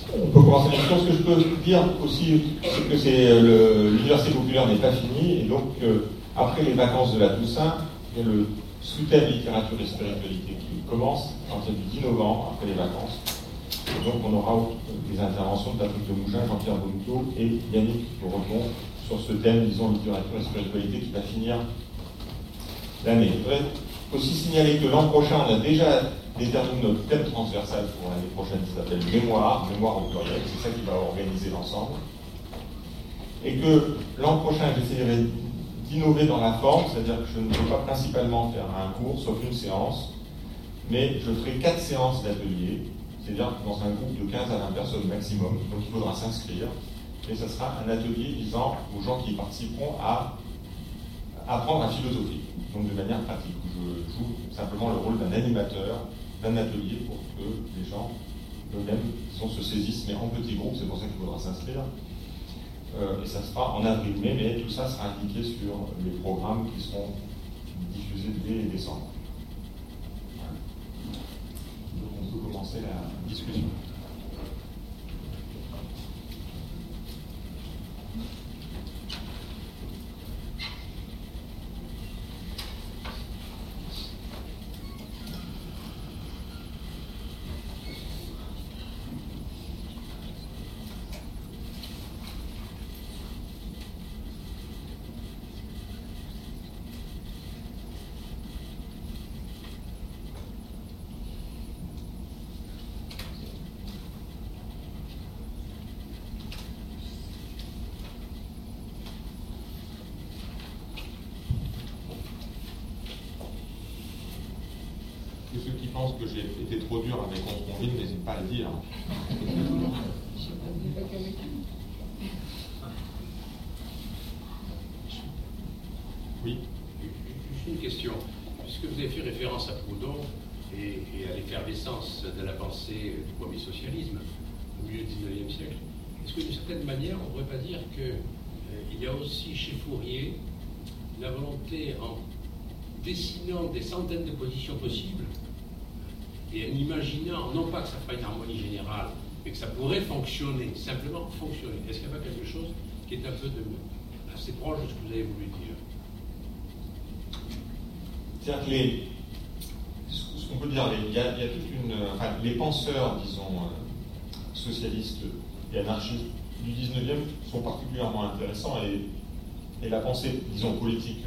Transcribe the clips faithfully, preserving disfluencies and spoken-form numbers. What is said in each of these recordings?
On peut commencer la discussion. Ce que je peux dire aussi, c'est que c'est, le, l'université populaire n'est pas finie, et donc euh, après les vacances de la Toussaint, il y a le sous-thème littérature et spiritualité qui commence à partir du dix novembre, après les vacances. Et donc on aura des interventions de Patrick de Mougin, Jean-Pierre Bonneau et Yannick Breton sur ce thème, disons, littérature et spiritualité qui va finir l'année. Je voudrais aussi signaler que l'an prochain, on a déjà déterminé notre thème transversal pour l'année prochaine qui s'appelle Mémoire, Mémoire au pluriel, c'est ça qui va organiser l'ensemble. Et que l'an prochain, j'essaierai d'innover dans la forme, c'est-à-dire que je ne veux pas principalement faire un cours, sauf une séance, mais je ferai quatre séances d'atelier, c'est-à-dire dans un groupe de quinze à vingt personnes maximum, donc il faudra s'inscrire, et ce sera un atelier visant aux gens qui y participeront à apprendre à philosopher, donc de manière pratique, où je joue simplement le rôle d'un animateur d'un atelier pour que les gens eux-mêmes se saisissent, mais en petits groupes, c'est pour ça qu'il faudra s'inscrire. Euh, et ça sera en avril-mai, mais tout ça sera indiqué sur les programmes qui seront diffusés dès décembre. Voilà. Donc on peut commencer la discussion. Ceux qui pensent que j'ai été trop dur avec Constantine, n'hésite pas à le dire. Oui. Juste une question. Puisque vous avez fait référence à Proudhon et, et à l'effervescence de la pensée du premier socialisme au milieu du dix-neuvième siècle, est-ce que d'une certaine manière, on ne pourrait pas dire qu'il euh, y a aussi chez Fourier la volonté, en dessinant des centaines de positions possibles, et en imaginant, non pas que ça fera une harmonie générale, mais que ça pourrait fonctionner, simplement fonctionner. Est-ce qu'il n'y a pas quelque chose qui est un peu de, assez proche de ce que vous avez voulu dire? C'est-à-dire que les, ce qu'on peut dire, il y, a, il y a toute une, enfin, les penseurs, disons, euh, socialistes et anarchistes du dix-neuvième sont particulièrement intéressants, et, et la pensée, disons, politique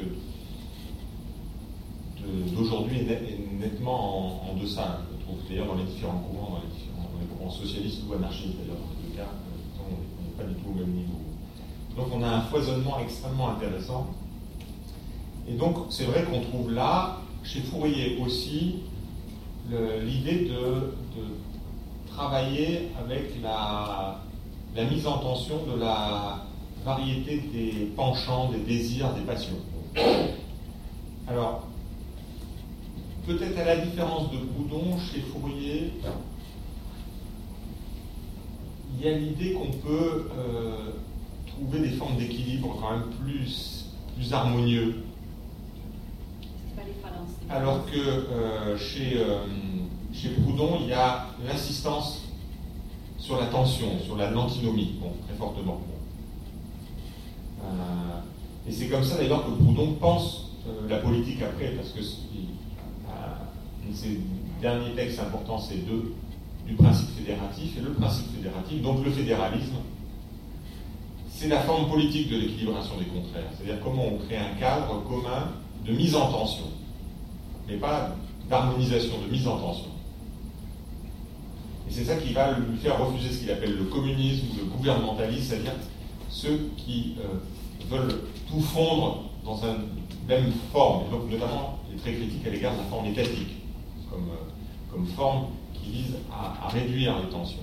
d'aujourd'hui est, net, est nettement en, en deçà, je trouve, d'ailleurs dans les différents courants, dans les, différents, dans les courants socialistes ou anarchistes, d'ailleurs dans les deux cas, on n'est pas du tout au même niveau. Donc on a un foisonnement extrêmement intéressant. Et donc c'est vrai qu'on trouve là, chez Fourier aussi, le, l'idée de, de travailler avec la, la mise en tension de la variété des penchants, des désirs, des passions. Alors, peut-être à la différence de Proudhon, chez Fourier, il y a l'idée qu'on peut euh, trouver des formes d'équilibre quand même plus, plus harmonieux. Alors que euh, chez, euh, chez Proudhon, il y a l'insistance sur la tension, sur la l'antinomie, bon, très fortement. Euh, et c'est comme ça d'ailleurs que Proudhon pense euh, la politique après, parce que un de ses derniers textes importants, c'est deux, du principe fédératif. Et le principe fédératif, donc le fédéralisme, c'est la forme politique de l'équilibration des contraires. C'est-à-dire comment on crée un cadre commun de mise en tension, mais pas d'harmonisation, de mise en tension. Et c'est ça qui va lui faire refuser ce qu'il appelle le communisme ou le gouvernementalisme, c'est-à-dire ceux qui euh, veulent tout fondre dans une même forme, et donc notamment est très critique à l'égard de la forme étatique, comme, euh, comme forme qui vise à, à réduire les tensions.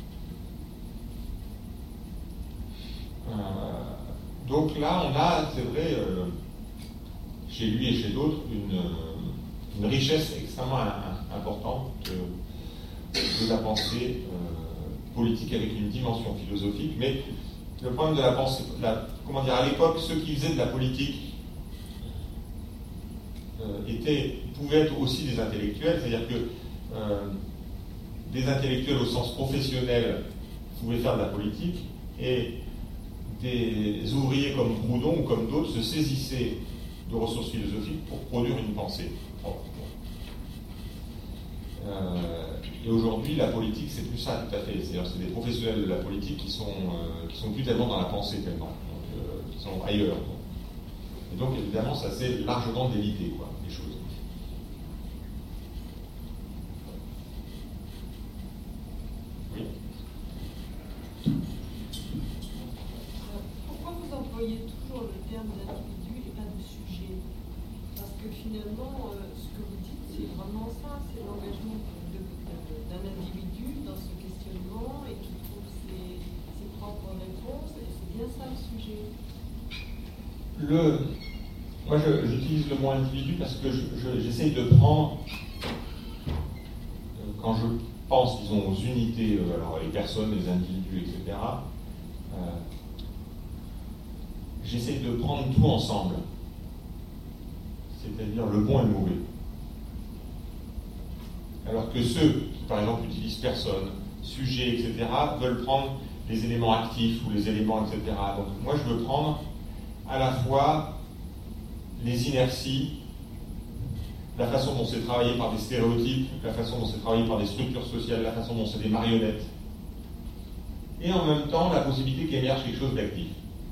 Euh, donc là, on a, c'est vrai, euh, chez lui et chez d'autres, une, une richesse extrêmement importante de, de la pensée euh, politique avec une dimension philosophique, mais le problème de la pensée, la, comment dire, à l'époque, ceux qui faisaient de la politique euh, étaient, pouvaient être aussi des intellectuels, c'est-à-dire que euh, des intellectuels au sens professionnel pouvaient faire de la politique, et des ouvriers comme Proudhon ou comme d'autres se saisissaient de ressources philosophiques pour produire une pensée propre. Euh, et aujourd'hui, la politique, c'est plus ça, tout à fait. C'est-à-dire, c'est des professionnels de la politique qui sont, euh, qui sont plus tellement dans la pensée, tellement, donc, euh, qui sont ailleurs. Donc. Et donc, évidemment, ça s'est largement délité, quoi, les choses. Oui. Pourquoi vous employez toujours le terme d'individu et pas de sujet? Parce que finalement, euh, ce que vous dites, c'est vraiment ça, c'est l'engagement de, de, d'un individu dans ce questionnement et qui trouve ses, ses propres réponses, et c'est bien ça le sujet. Le, moi, je, j'utilise le mot individu parce que je, je, j'essaye de prendre, euh, quand je pense, disons, aux unités, euh, alors les personnes, les individus, et cetera, euh, j'essaye de prendre tout ensemble, c'est-à-dire le bon et le mauvais. Alors que ceux qui, par exemple, utilisent personne, sujet, et cetera, veulent prendre les éléments actifs ou les éléments, et cetera. Donc, moi, je veux prendre à la fois les inerties, la façon dont c'est travaillé par des stéréotypes, la façon dont c'est travaillé par des structures sociales, la façon dont c'est des marionnettes, et en même temps la possibilité qu'émerge quelque chose d'actif.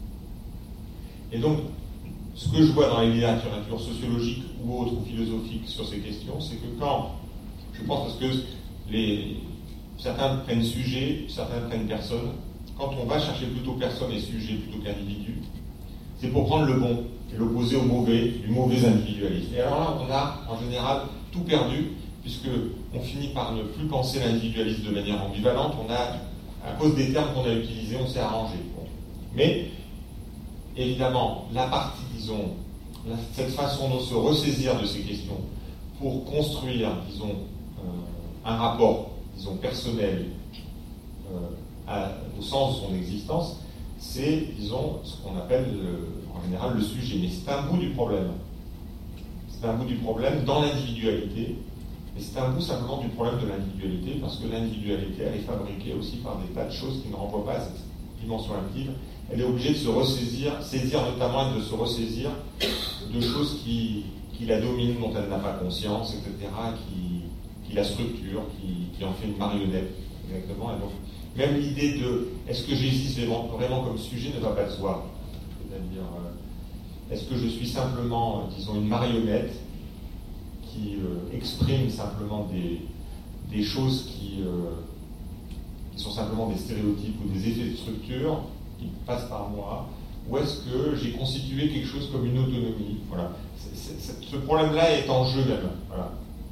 Et donc, ce que je vois dans les littératures sociologiques ou autres ou philosophiques sur ces questions, c'est que quand, je pense parce que les, certains prennent sujet, certains prennent personne, quand on va chercher plutôt personne et sujet plutôt qu'individu, c'est pour prendre le bon et l'opposer au mauvais, du mauvais individualisme. Et alors là, on a en général tout perdu, puisqu'on finit par ne plus penser l'individualisme de manière ambivalente. On a, à cause des termes qu'on a utilisés, on s'est arrangé. Bon. Mais, évidemment, la partie, disons, la, cette façon de se ressaisir de ces questions pour construire, disons, euh, un rapport, disons, personnel euh, à, au sens de son existence, c'est, disons, ce qu'on appelle le, en général le sujet. Mais c'est un bout du problème. C'est un bout du problème dans l'individualité, mais c'est un bout simplement du problème de l'individualité, parce que l'individualité, elle est fabriquée aussi par des tas de choses qui ne renvoient pas à cette dimension active. Elle est obligée de se ressaisir, saisir notamment et de se ressaisir de choses qui, qui la dominent, dont elle n'a pas conscience, et cetera, qui, qui la structurent, qui, qui en fait une marionnette, exactement. Et donc, même l'idée de est-ce que j'existe vraiment comme sujet ne va pas de soi. C'est-à-dire, euh, est-ce que je suis simplement, euh, disons, une marionnette qui euh, exprime simplement des, des choses qui, euh, qui sont simplement des stéréotypes ou des effets de structure qui passent par moi, ou est-ce que j'ai constitué quelque chose comme une autonomie? Voilà. C'est, c'est, c'est, ce problème-là est en jeu même. Voilà.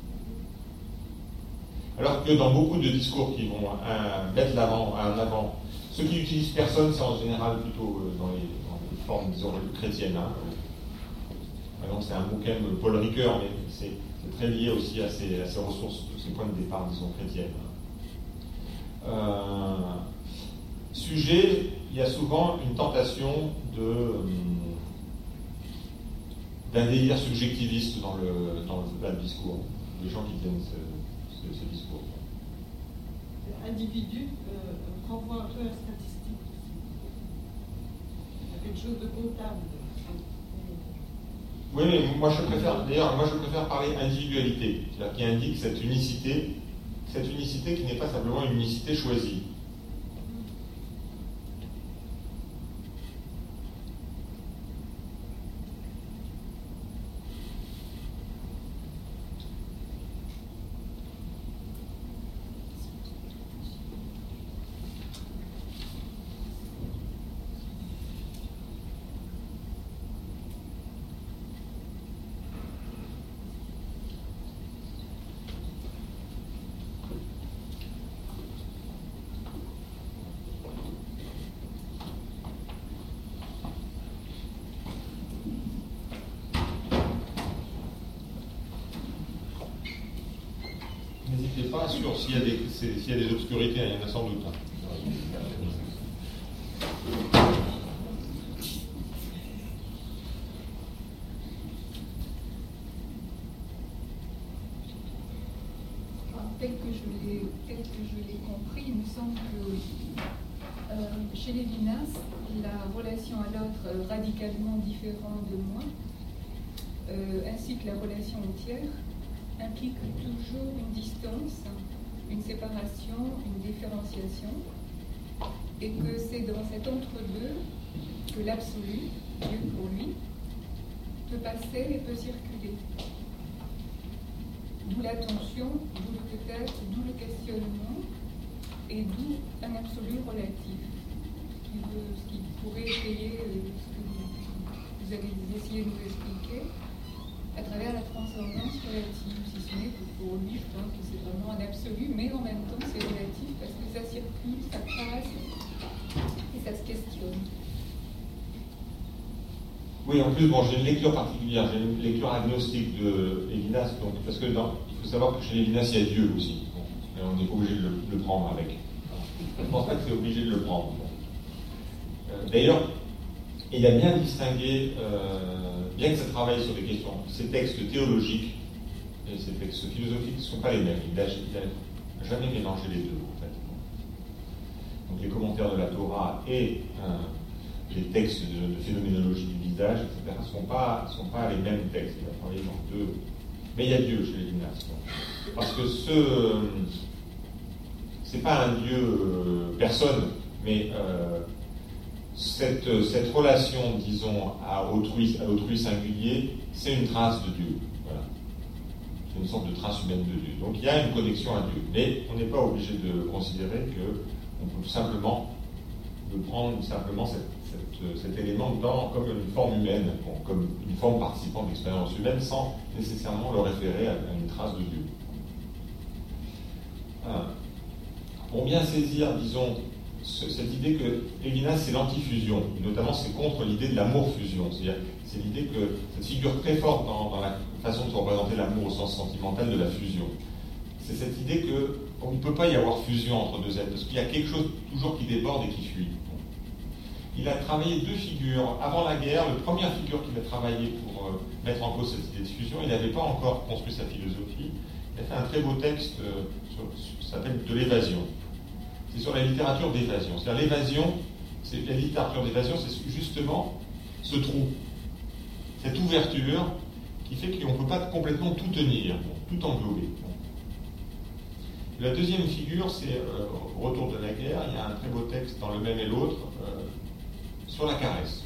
Alors que dans beaucoup de discours qui vont euh, mettre l'avant, en avant, ceux qui utilisent personne, c'est en général plutôt euh, dans, les, dans les formes, disons, chrétiennes. Hein. Par exemple, c'est un bouquin de Paul Ricoeur, mais c'est, c'est très lié aussi à ces, à ces ressources, ces points de départ, disons, chrétiennes. Euh, sujet, il y a souvent une tentation de, euh, d'un délire subjectiviste dans le, dans le, le discours. Les gens qui tiennent ce, ce, ce discours. L'individu euh, renvoie un peu à la statistique aussi. Il y a quelque chose de comptable. Oui, mais moi je préfère, d'ailleurs, moi je préfère parler individualité, c'est-à-dire qui indique cette unicité, cette unicité qui n'est pas simplement une unicité choisie. N'hésitez pas, sur s'il y a des, s'il y a des obscurités, il y en a sans doute. Hein. Tel que je l'ai, tel que je l'ai compris, il me semble que chez Lévinas, la relation à l'autre radicalement différent de moi, euh, ainsi que la relation au tiers, implique toujours une distance, une séparation, une différenciation, et que c'est dans cet entre-deux que l'absolu, Dieu pour lui, peut passer et peut circuler. D'où la tension, d'où le peut-être, d'où le questionnement, et d'où un absolu relatif, qui, veut, ce qui pourrait étayer ce que vous, vous avez essayé de nous expliquer, à travers la transcendance relative, si ce n'est que pour lui, je pense que c'est vraiment un absolu, mais en même temps c'est relatif parce que ça circule, ça passe et ça se questionne. Oui, en plus, bon, j'ai une lecture particulière, j'ai une lecture agnostique de Lévinas, donc, parce que dans, il faut savoir que chez Lévinas, il y a Dieu aussi. Bon, mais on n'est pas obligé de le, de le prendre avec. Je ne pense pas que c'est obligé de le prendre. Bon. Euh, d'ailleurs, il a bien distingué, euh, bien que ça travaille sur des questions, ces textes théologiques et ces textes philosophiques ne sont pas les mêmes. Il n'a jamais mélangé les deux, en fait. Donc les commentaires de la Torah et euh, les textes de, de phénoménologie du visage, et cetera, ne sont pas, sont pas les mêmes textes. Il a travaillé dans deux. Mais il y a Dieu chez Lévinas. Parce que ce. C'est pas un Dieu euh, personne, mais euh, cette, cette relation, disons, à autrui, à autrui singulier, c'est une trace de Dieu. Voilà. C'est une sorte de trace humaine de Dieu. Donc il y a une connexion à Dieu. Mais on n'est pas obligé de considérer qu'on peut tout simplement de prendre simplement cette, cette, cet élément dans, comme une forme humaine, bon, comme une forme participant de l'expérience humaine, sans nécessairement le référer à, à une trace de Dieu. Voilà. Pour bien saisir, disons, ce, cette idée que Lévinas, c'est l'antifusion, notamment c'est contre l'idée de l'amour-fusion, c'est-à-dire c'est l'idée que cette figure très forte dans, dans la façon de se représenter l'amour au sens sentimental de la fusion. C'est cette idée qu'on ne peut pas y avoir fusion entre deux êtres, parce qu'il y a quelque chose toujours qui déborde et qui fuit. Il a travaillé deux figures. Avant la guerre, la première figure qu'il a travaillé pour euh, mettre en cause cette idée de fusion, il n'avait pas encore construit sa philosophie. Il a fait un très beau texte, euh, sur, sur, ça s'appelle « De l'évasion ». C'est sur la littérature d'évasion. C'est-à-dire l'évasion, c'est, la littérature d'évasion, c'est justement ce trou, cette ouverture qui fait qu'on ne peut pas complètement tout tenir, tout englober. La deuxième figure, c'est euh, au retour de la guerre, il y a un très beau texte dans Le Même et l'Autre euh, sur la caresse.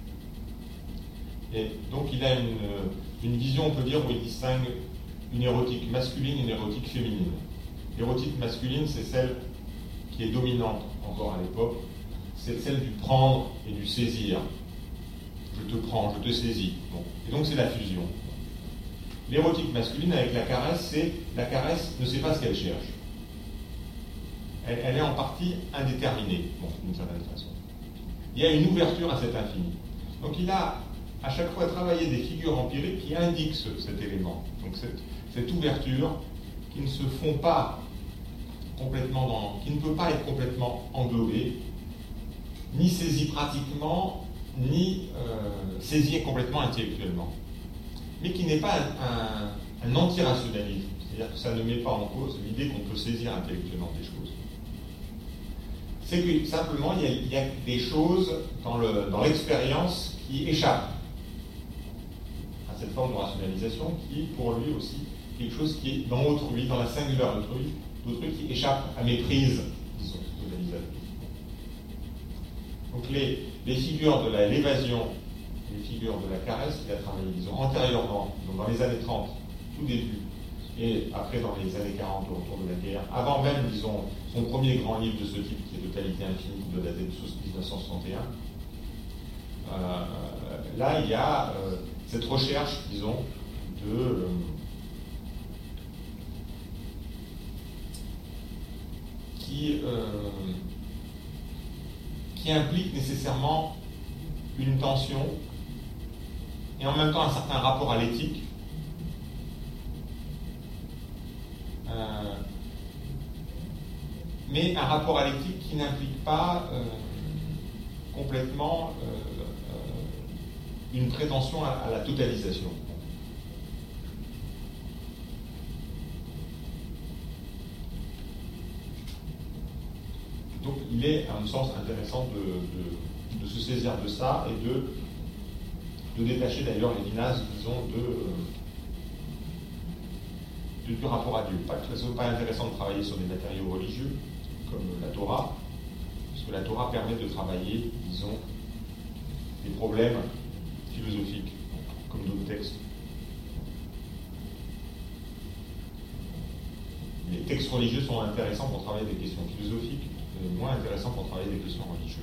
Et donc il a une, une vision, on peut dire, où il distingue une érotique masculine et une érotique féminine. L'érotique masculine, c'est celle qui est dominante encore à l'époque, c'est celle du prendre et du saisir. Je te prends, je te saisis. Bon. Et donc c'est la fusion. L'érotique masculine avec la caresse, c'est la caresse ne sait pas ce qu'elle cherche. Elle, elle est en partie indéterminée, bon, d'une certaine façon. Il y a une ouverture à cet infini. Donc il a à chaque fois travaillé des figures empiriques qui indiquent ce, cet élément. Donc cette, cette ouverture qui ne se font pas complètement dans, qui ne peut pas être complètement englobée, ni saisie pratiquement, ni euh, saisie complètement intellectuellement. Mais qui n'est pas un, un, un anti-rationalisme. C'est-à-dire que ça ne met pas en cause l'idée qu'on peut saisir intellectuellement des choses. C'est que simplement, il y a, il y a des choses dans, le, dans l'expérience qui échappent à cette forme de rationalisation qui, pour lui aussi, quelque chose qui est dans autrui, dans la singularité d'autrui, d'autrui qui échappe à mes prises, disons, totalisatrices. Donc les, les figures de la, l'évasion, les figures de la caresse qu'il a travaillé, disons, antérieurement, donc dans les années trente, tout début, et après dans les années quarante, au retour de la guerre, avant même, disons, son premier grand livre de ce type, qui est Totalité infinie, qui doit dater de dix-neuf cent soixante et un, euh, là, il y a euh, cette recherche, disons, de... Euh, qui, euh, qui implique nécessairement une tension et en même temps un certain rapport à l'éthique. Euh, mais un rapport à l'éthique qui n'implique pas euh, complètement euh, euh, une prétention à, à la totalisation. Donc il est, à mon sens, intéressant de, de, de se saisir de ça et de, de détacher d'ailleurs les Lévinas, disons, de, de, du rapport à Dieu. Pas que ce soit pas intéressant de travailler sur des matériaux religieux, comme la Torah, parce que la Torah permet de travailler, disons, des problèmes philosophiques, comme d'autres textes. Les textes religieux sont intéressants pour travailler des questions philosophiques, mais moins intéressants pour travailler des questions religieuses.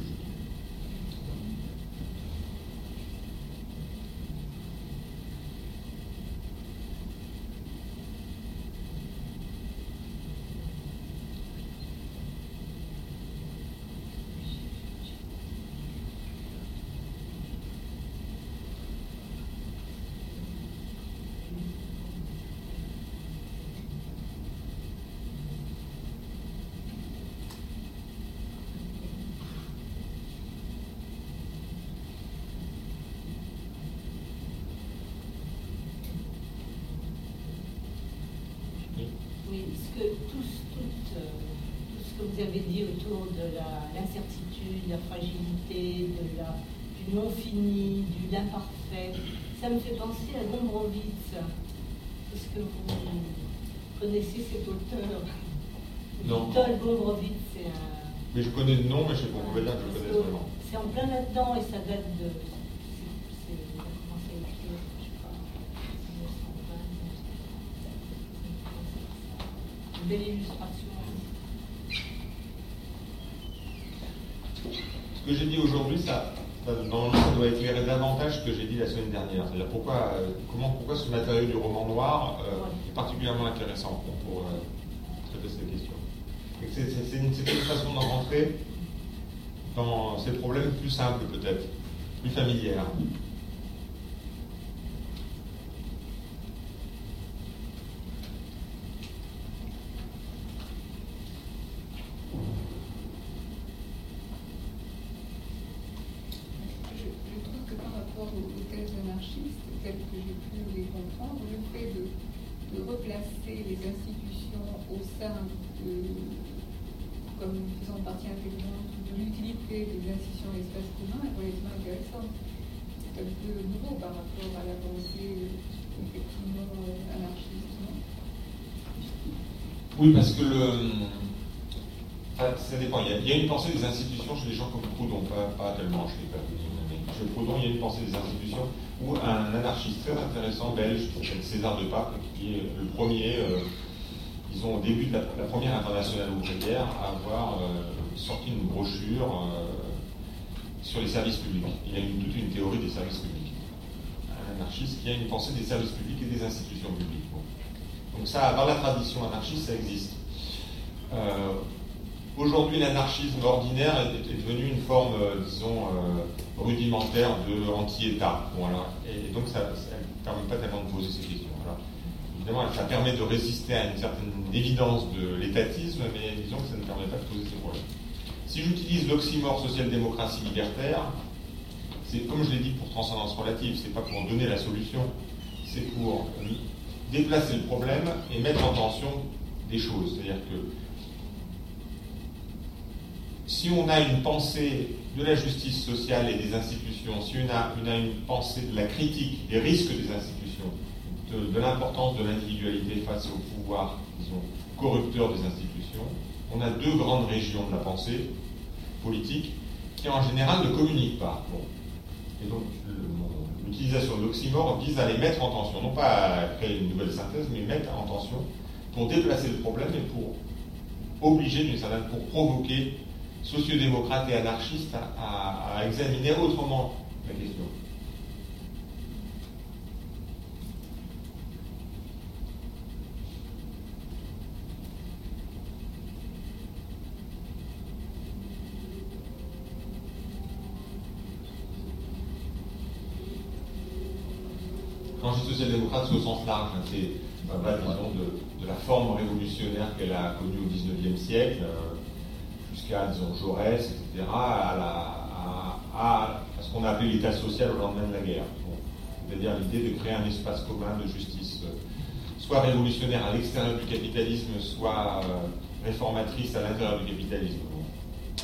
Vous avez dit autour de la, l'incertitude, la fragilité, de la, du non-fini, du l'imparfait. Ça me fait penser à Gombrowicz. Est-ce que vous connaissez cet auteur? Non. Witold Gombrowicz, c'est un... Mais je connais le nom, mais je ne sais pas, on va dire que je connais vraiment. C'est en plein là-dedans et ça date de... C'est, c'est, ça a commencé à écrire, je sais pas, mille neuf cent vingt. Une belle illustration. Ce que j'ai dit aujourd'hui, ça, ça, normalement, ça doit éclairer davantage ce que j'ai dit la semaine dernière. C'est-à-dire pourquoi, euh, comment, pourquoi ce matériau du roman noir euh, est particulièrement intéressant pour, pour euh, traiter cette question. Et c'est, c'est, c'est, une, c'est une façon d'en rentrer dans ces problèmes plus simples peut-être, plus familières. Les institutions au sein de, comme faisant partie intégrante de l'utilité des institutions et espaces communs est relativement intéressante. C'est un peu nouveau par rapport à la pensée effectivement anarchiste, non? Oui, parce que le, enfin, ça dépend. Il y, a, il y a une pensée des institutions chez des gens comme Proudhon, pas, pas tellement chez les Papillons, mais chez Proudhon, il y a une pensée des institutions où un anarchiste très intéressant belge qui s'appelle César de Pape, qui est le premier, euh, disons au début de la, la première internationale ouvrière, à avoir euh, sorti une brochure euh, sur les services publics. Il a une, toute une théorie des services publics. Un anarchiste qui a une pensée des services publics et des institutions publiques. Bon. Donc ça, dans la tradition anarchiste, ça existe. Euh, Aujourd'hui, l'anarchisme ordinaire est, est devenu une forme, euh, disons, euh, rudimentaire de anti-État. Bon, alors, et, et donc, ça ne permet pas tellement de poser ces questions. Alors, évidemment, ça permet de résister à une certaine évidence de l'étatisme, mais disons que ça ne permet pas de poser ces problèmes. Si j'utilise l'oxymore social-démocratie libertaire, c'est, comme je l'ai dit, pour transcendance relative, c'est pas pour donner la solution, c'est pour déplacer le problème et mettre en tension des choses. C'est-à-dire que si on a une pensée de la justice sociale et des institutions, si on a, on a une pensée de la critique des risques des institutions, de, de l'importance de l'individualité face au pouvoir, disons, corrupteur des institutions, on a deux grandes régions de la pensée politique qui en général ne communiquent pas. Bon. Et donc le, l'utilisation de l'oxymore vise à les mettre en tension, non pas à créer une nouvelle synthèse, mais mettre en tension pour déplacer le problème et pour obliger d'une certaine, pour provoquer sociodémocrates et anarchistes à, à, à examiner autrement la question. Quand je dis social-démocrate, c'est au sens large, hein, c'est euh, bah, disons, de, de la forme révolutionnaire qu'elle a connue au dix-neuvième siècle, euh, jusqu'à, disons, Jaurès, et cetera, à, la, à, à, à ce qu'on a appelé l'état social au lendemain de la guerre. Bon, c'est-à-dire l'idée de créer un espace commun de justice, euh, soit révolutionnaire à l'extérieur du capitalisme, soit euh, réformatrice à l'intérieur du capitalisme. Bon.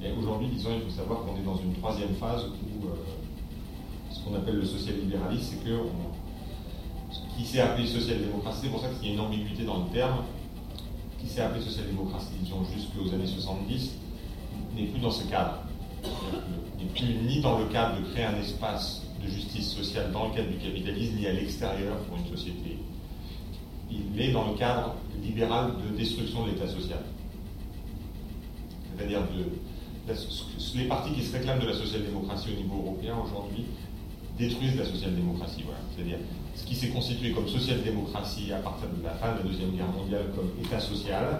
Et aujourd'hui, disons, il faut savoir qu'on est dans une troisième phase où euh, ce qu'on appelle le social-libéralisme, c'est que on, ce qui s'est appelé social-démocratie, c'est pour ça qu'il y a une ambiguïté dans le terme, qui s'est appelé social-démocratie, disons, jusqu'aux années soixante-dix, n'est plus dans ce cadre. N'est plus ni dans le cadre de créer un espace de justice sociale dans le cadre du capitalisme, ni à l'extérieur pour une société. Il est dans le cadre libéral de destruction de l'État social. C'est-à-dire de, la, les partis qui se réclament de la social-démocratie au niveau européen aujourd'hui détruisent la social-démocratie. Voilà. C'est-à-dire ce qui s'est constitué comme social-démocratie à partir de la fin de la Deuxième Guerre mondiale comme État social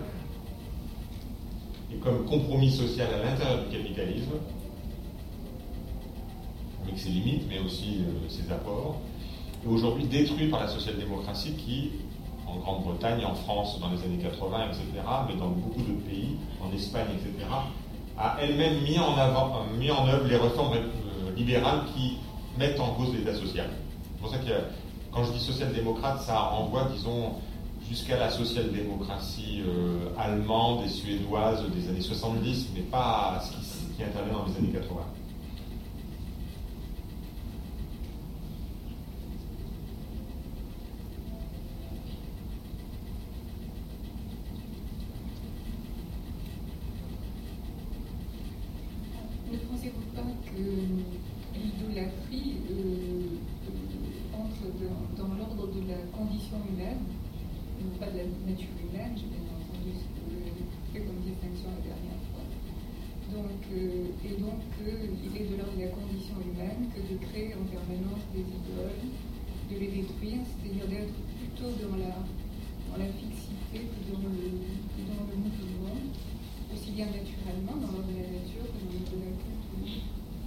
et comme compromis social à l'intérieur du capitalisme, avec ses limites, mais aussi euh, ses apports, et aujourd'hui détruit par la social-démocratie qui, en Grande-Bretagne, en France dans les années quatre-vingts, et cetera, mais dans beaucoup d'autres pays, en Espagne, et cetera, a elle-même mis en avant, euh, mis en œuvre les réformes euh, libérales qui mettent en cause l'État social. C'est pour ça que quand je dis social-démocrate, ça renvoie, disons, jusqu'à la social-démocratie euh, allemande et suédoise des années soixante-dix, mais pas à ce qui, qui intervient dans les années quatre-vingts. Ne pensez-vous pas que l'idolâtrie euh, euh, entre dans, dans l'ordre de la condition humaine, non pas de la nature humaine, j'ai bien entendu ce que vous avez fait comme distinction la dernière fois. Donc, euh, et donc, euh, il est de l'ordre de la condition humaine que de créer en permanence des idoles, de les détruire, c'est-à-dire d'être plutôt dans la, dans la fixité que dans le, que dans le mouvement, aussi bien naturellement dans l'ordre de la nature que dans l'ordre de la culture.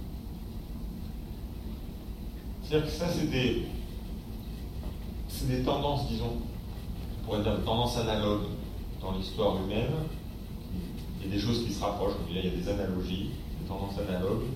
C'est-à-dire que ça, c'est des, c'est des tendances, disons, on pourrait dire des tendances analogues dans l'histoire humaine. Il y a des choses qui se rapprochent, il y a des analogies, des tendances analogues.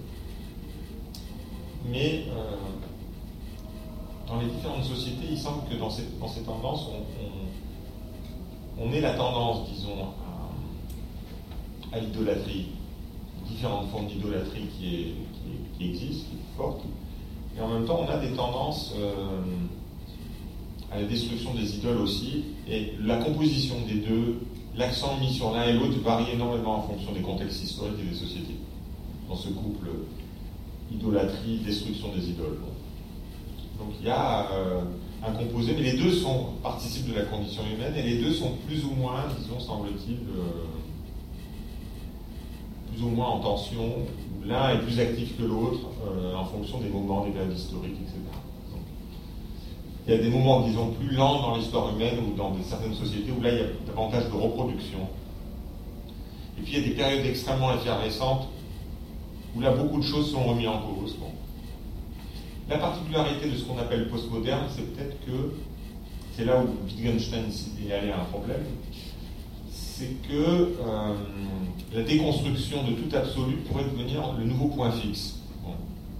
Mais euh, dans les différentes sociétés, il semble que dans ces, dans ces tendances, on, on, on ait la tendance, disons, à, à l'idolâtrie, différentes formes d'idolâtrie qui, est, qui, qui existent, qui sont fortes. Et en même temps, on a des tendances euh, à la destruction des idoles aussi, et la composition des deux, l'accent mis sur l'un et l'autre varie énormément en fonction des contextes historiques et des sociétés. Dans ce couple idolâtrie, destruction des idoles. Donc il y a euh, un composé, mais les deux sont, participent de la condition humaine, et les deux sont plus ou moins, disons, semble-t-il, euh, plus ou moins en tension. L'un est plus actif que l'autre euh, en fonction des moments, des périodes historiques, et cetera. Donc, il y a des moments, disons, plus lents dans l'histoire humaine ou dans des, certaines sociétés où là, il y a davantage de reproduction. Et puis, il y a des périodes extrêmement effervescentes où là, beaucoup de choses sont remises en cause. Bon. La particularité de ce qu'on appelle postmoderne, c'est peut-être que, c'est là où Wittgenstein est allé à un problème, c'est que euh, la déconstruction de tout absolu pourrait devenir le nouveau point fixe. Bon.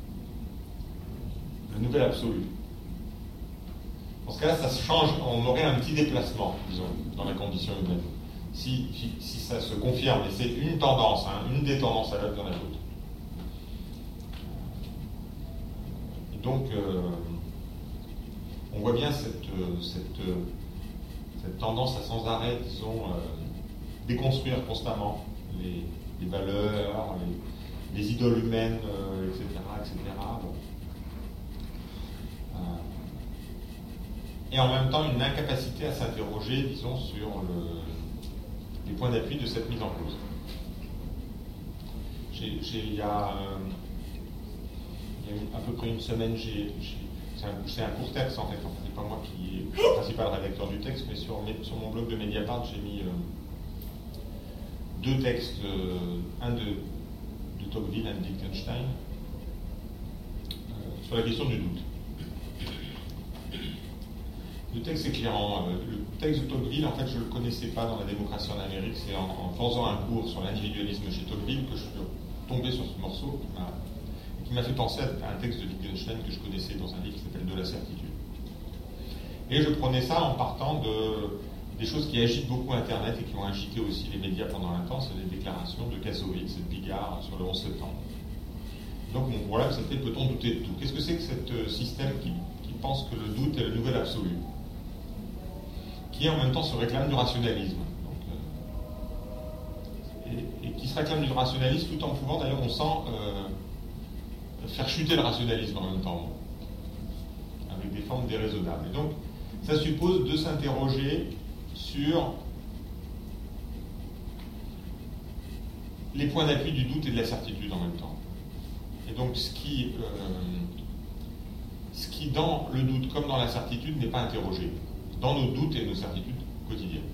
Le nouvel absolu. Dans ce cas-là, ça se change, on aurait un petit déplacement, disons, dans la condition humaine. Si, si, si ça se confirme, et c'est une tendance, hein, une des tendances à l'œuvre dans la d'autres. Et donc, euh, on voit bien cette, cette, cette tendance à sans arrêt, disons, euh, déconstruire constamment les, les valeurs, les, les idoles humaines, euh, et cetera, et cetera. Bon. Euh, et en même temps, une incapacité à s'interroger, disons, sur le, les points d'appui de cette mise en cause. J'ai, j'ai, il, y a, euh, il y a à peu près une semaine, j'ai, j'ai, c'est, un, c'est un court texte en fait, enfin, c'est pas moi qui est le principal rédacteur du texte, mais sur, sur mon blog de Mediapart, j'ai mis euh, deux textes, euh, un de, de Tocqueville, un de Wittgenstein, euh, sur la question du doute. Le texte est éclairant. Le texte de Tocqueville, en fait, je ne le connaissais pas dans la démocratie en Amérique. C'est en, en faisant un cours sur l'individualisme chez Tocqueville que je suis tombé sur ce morceau qui m'a, qui m'a fait penser à un texte de Wittgenstein que je connaissais dans un livre qui s'appelle De la certitude. Et je prenais ça en partant de, des choses qui agitent beaucoup Internet et qui ont agité aussi les médias pendant un temps, c'est les déclarations de Kassovitz et de Bigard sur le onze septembre. Donc bon, voilà, c'était peut-on douter de tout. Qu'est-ce que c'est que ce système qui, qui pense que le doute est le nouvel absolu, qui en même temps se réclame du rationalisme, donc, euh, et, et qui se réclame du rationalisme tout en pouvant, d'ailleurs on sent, euh, faire chuter le rationalisme en même temps, avec des formes déraisonnables. Et donc ça suppose de s'interroger sur les points d'appui du doute et de la certitude en même temps. Et donc ce qui, euh, ce qui dans le doute comme dans la certitude n'est pas interrogé, dans nos doutes et nos certitudes quotidiennes.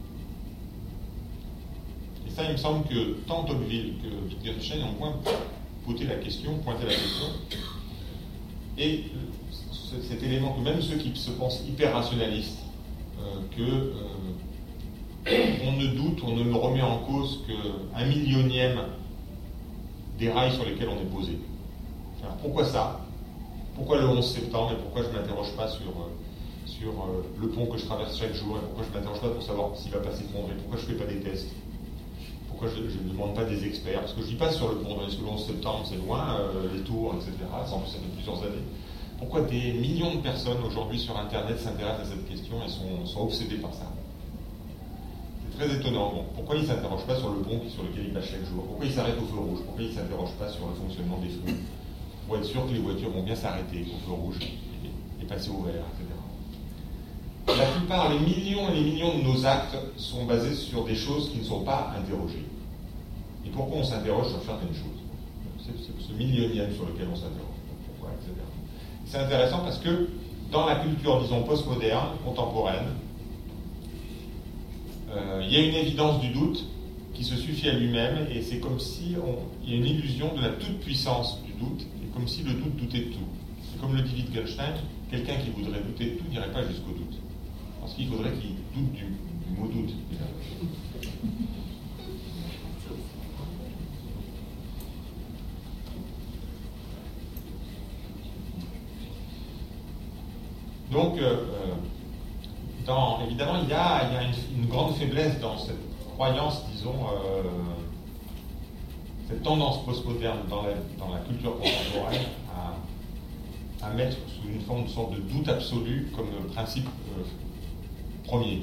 Et ça, il me semble que tant Tocqueville que Wittgenstein ont point posé la question, pointé la question, et cet élément que même ceux qui se pensent hyper rationalistes, euh, que euh, on ne doute, on ne remet en cause qu'un millionième des rails sur lesquels on est posé. Alors pourquoi ça? Pourquoi le onze septembre et pourquoi je ne m'interroge pas sur, euh, sur euh, le pont que je traverse chaque jour et pourquoi je ne m'interroge pas pour savoir s'il ne va pas s'effondrer? Pourquoi je ne fais pas des tests? Pourquoi je ne demande pas des experts? Parce que je ne dis pas sur le pont, parce que le onze septembre c'est loin, euh, les tours, et cetera. Ça, en plus ça fait plusieurs années. Pourquoi des millions de personnes aujourd'hui sur Internet s'intéressent à cette question et sont, sont obsédées par ça? C'est très étonnant. Bon, pourquoi ils ne s'interrogent pas sur le pont sur lequel ils passent chaque jour? Pourquoi ils s'arrêtent au feu rouge? Pourquoi ils ne s'interrogent pas sur le fonctionnement des feux? Pour être sûr que les voitures vont bien s'arrêter au feu rouge et, et passer au vert, et cetera. La plupart, les millions et les millions de nos actes sont basés sur des choses qui ne sont pas interrogées. Et pourquoi on s'interroge sur certaines choses? C'est ce millionième sur lequel on s'interroge. Pourquoi, et cetera. C'est intéressant parce que dans la culture, disons, postmoderne, contemporaine, euh, il y a une évidence du doute qui se suffit à lui-même et c'est comme si on, il y a une illusion de la toute-puissance du doute et comme si le doute doutait de tout. C'est comme le dit Wittgenstein, quelqu'un qui voudrait douter de tout n'irait pas jusqu'au doute. Parce qu'il faudrait qu'il doute du, du mot doute. Donc, euh, dans, évidemment, il y a, il y a une, une grande faiblesse dans cette croyance, disons, euh, cette tendance postmoderne dans la, dans la culture contemporaine à, à mettre sous une forme de sorte de doute absolu comme principe euh, premier.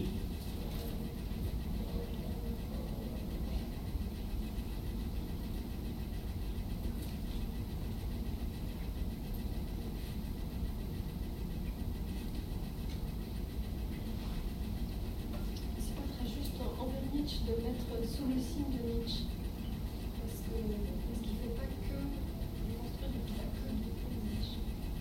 De mettre sous le signe de Nietzsche, parce que parce qu'il ne fait pas que construire depuis la queue de Nietzsche.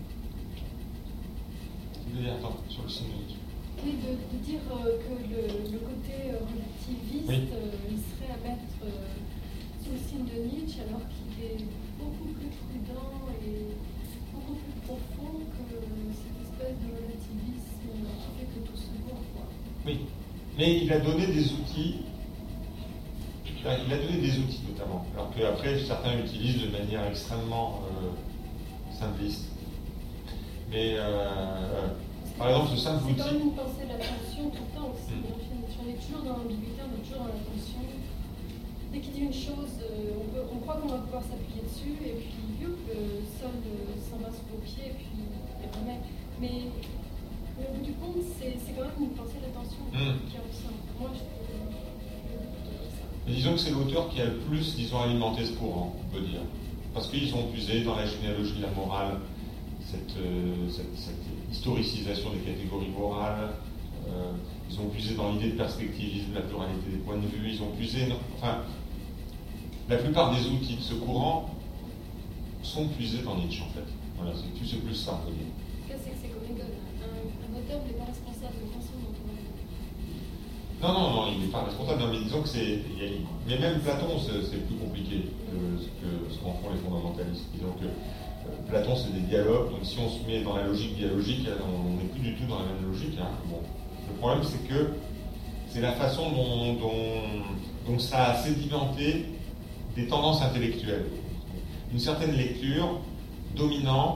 Tu veux dire, attends, sur le signe de Nietzsche. Oui, de, de dire euh, que le, le côté euh, relativiste, oui. euh, il serait à mettre euh, sous le signe de Nietzsche, alors qu'il est beaucoup plus prudent et beaucoup plus profond que cette espèce de relativisme qui fait que tout se voit. Quoi. Oui, mais il a donné des outils. Il a donné des outils notamment, alors qu'après certains l'utilisent de manière extrêmement euh, simpliste. Mais euh, par exemple, ce simple outil. C'est quand même une pensée de l'attention tout le temps aussi. Mm. On est toujours dans l'ambiguïté, on est toujours dans l'attention. Dès qu'il dit une chose, on, peut, on croit qu'on va pouvoir s'appuyer dessus, et puis vu que le sol s'en va sous vos pieds, et puis et remet. Mais au bout du compte, c'est quand même une pensée d'attention mm. qui est absente. Moi, je Mais disons que c'est l'auteur qui a le plus, disons, alimenté ce courant, on peut dire. Parce qu'ils ont puisé dans la généalogie de la morale cette, euh, cette, cette historicisation des catégories morales, euh, ils ont puisé dans l'idée de perspectivisme, la pluralité des points de vue, ils ont puisé... Non, enfin, la plupart des outils de ce courant sont puisés dans Nietzsche, en fait. Voilà, c'est plus ça, on peut dire. Ce que c'est que c'est comme Hegel. Un, un auteur n'est pas responsable de l'ensemble dont on va. Non, non, non, il n'est pas responsable. Non, mais disons que c'est. Mais même Platon, c'est plus compliqué que ce qu'en ce qu'en font les fondamentalistes. Disons que euh, Platon, c'est des dialogues. Donc si on se met dans la logique dialogique, on n'est plus du tout dans la même logique. Hein. Bon. Le problème, c'est que c'est la façon dont, dont, dont ça a sédimenté des tendances intellectuelles. Une certaine lecture dominante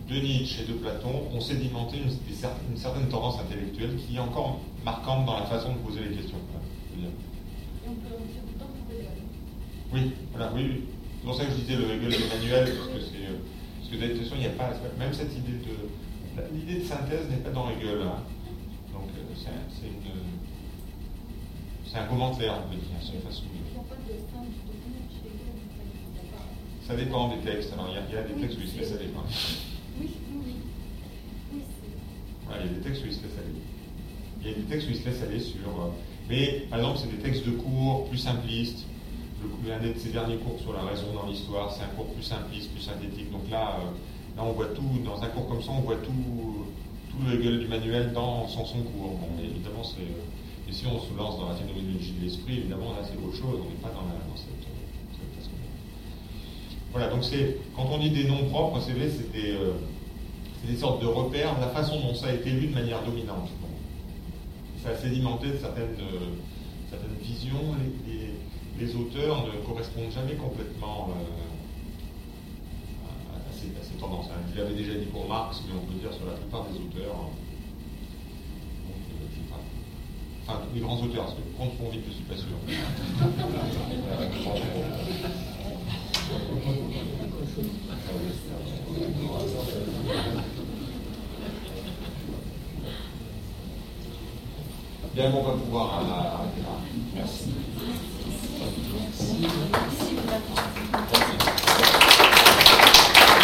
de Nietzsche et de Platon ont sédimenté une, une certaine tendance intellectuelle qui est encore marquante dans la façon de poser les questions. Et on peut en dire autant pour Hegel. Oui, voilà, oui, oui. C'est pour ça que je disais le Hegel d'Emmanuel, parce que c'est, parce que de toute façon, il n'y a pas, même cette idée de, l'idée de synthèse n'est pas dans Hegel. Hein. Donc c'est, c'est une, c'est un commentaire, on peut dire, c'est une façon de. Il n'y a pas de simple document chez Hegel. Ça dépend des textes. Alors, il y a, il y a des textes où il se laisse aller. Hein. Oui, oui, oui. Voilà, il y a des textes où il se laisse aller. Il y a des textes où il se laisse aller sur. Euh, mais, par exemple, c'est des textes de cours plus simplistes. Le, un de ses derniers cours sur la raison dans l'histoire, c'est un cours plus simpliste, plus synthétique. Donc là, euh, là, on voit tout. Dans un cours comme ça, on voit tout, tout le Hegel du manuel dans son, son cours. Bon, mais évidemment, c'est. Et si on se lance dans la phénoménologie de l'esprit, évidemment, là, c'est autre chose. On n'est pas dans, la, dans cette, cette façon. Voilà, donc c'est, quand on dit des noms propres, c'est vrai, c'est des, euh, c'est des sortes de repères, la façon dont ça a été lu de manière dominante. Bon. Ça a sédimenté de certaines, euh, certaines visions. Les, les, les auteurs ne correspondent jamais complètement euh, à, ces, à ces tendances. Hein. Je l'avais déjà dit pour Marx, mais on peut dire sur la plupart des auteurs. Hein. Donc, euh, je sais pas. Enfin, tous les grands auteurs, parce que contre font vite, je suis pas sûr. Bien, on va pouvoir arrêter là. Merci. Merci.